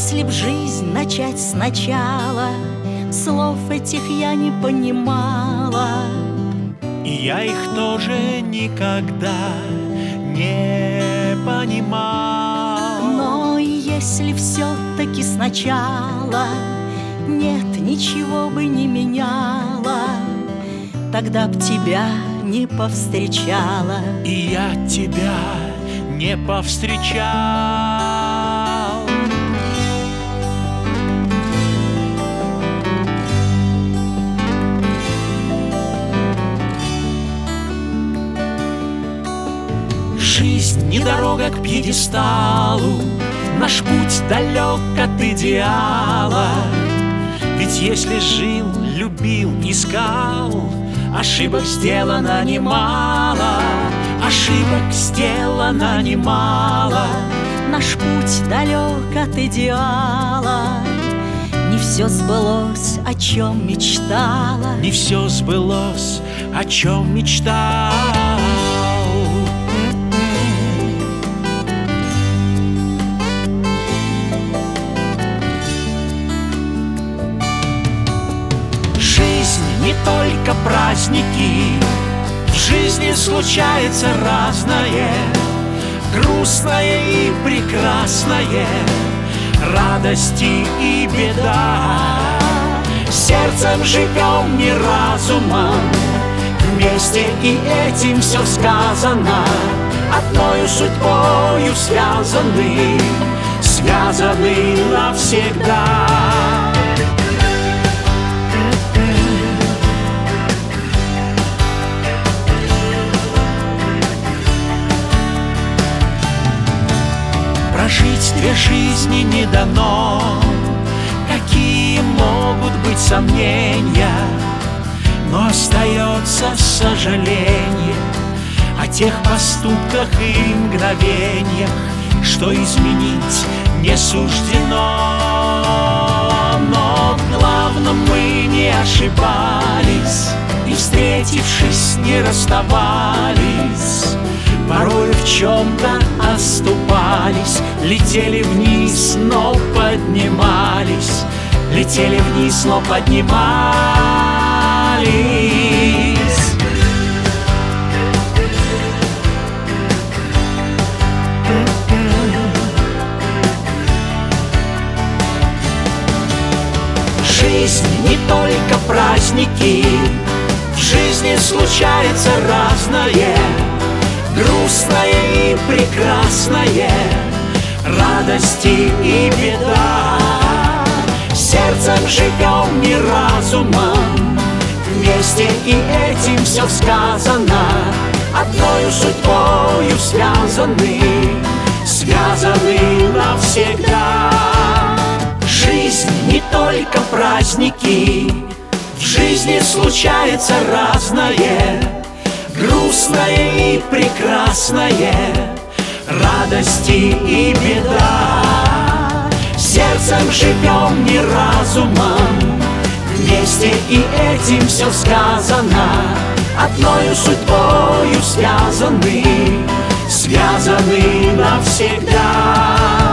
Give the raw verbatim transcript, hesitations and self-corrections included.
если б жизнь начать сначала, слов этих я не понимала. И я их тоже никогда не понимал. Но если все-таки сначала нет, ничего бы не меняла, тогда б тебя не повстречала. И я тебя не повстречал. Жизнь не дорога к пьедесталу, наш путь далек от идеала. Ведь если жил, любил, искал, ошибок сделано немало, ошибок сделано немало. Наш путь далек от идеала, не все сбылось, о чем мечтала. Не все сбылось, о чем мечтал. Не только праздники, в жизни случается разное, грустное и прекрасное, радости и беда. Сердцем живем, не разумом, вместе и этим все сказано. Одною судьбою связаны, связаны навсегда. Прожить две жизни не дано, какие могут быть сомнения, но остается сожаление о тех поступках и мгновениях, что изменить не суждено. Но в главном мы не ошибались и, встретившись, не расставались. Порой в чем-то оступались, летели вниз, но поднимались, летели вниз, но поднимались. Жизнь не только праздники, в жизни случается разное, грустное и прекрасное, радости и беда. Сердцем живем, не разумом, вместе и этим все сказано. Одною судьбою связаны, связаны навсегда. Жизнь не только праздники, в жизни случается разное, грустное и прекрасное, радости и беда. Сердцем живем, не разумом, вместе и этим все сказано. Одною судьбою связаны, связаны навсегда.